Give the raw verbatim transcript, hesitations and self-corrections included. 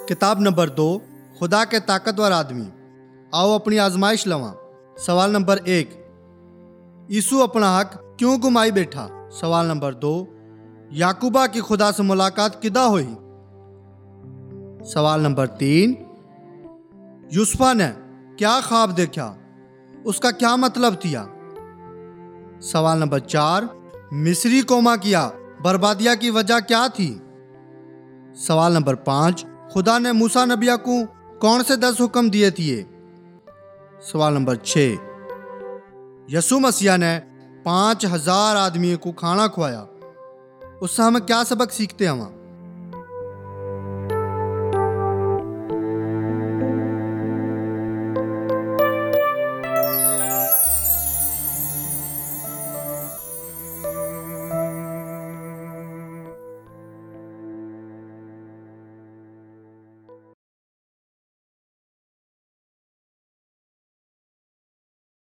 किताब नंबर दो, खुदा के ताकतवर आदमी। आओ अपनी आजमाइश लवा। सवाल नंबर एक, यीशु अपना हक क्यों गुमाई बैठा। सवाल नंबर दो, याकूबा की खुदा से मुलाकात किदा हुई। सवाल नंबर तीन, यूसुफा ने क्या ख्वाब देखा, उसका क्या मतलब थिया। सवाल नंबर चार, मिस्री कौमा किया बर्बादिया की वजह क्या थी। सवाल नंबर पाँच, खुदा ने मूसा नबिया को कौन से दस हुक्म दिए थे। सवाल नंबर छः, यसु मसीहा ने पाँच हजार आदमियों को खाना खवाया, उससे हमें क्या सबक सीखते हैं।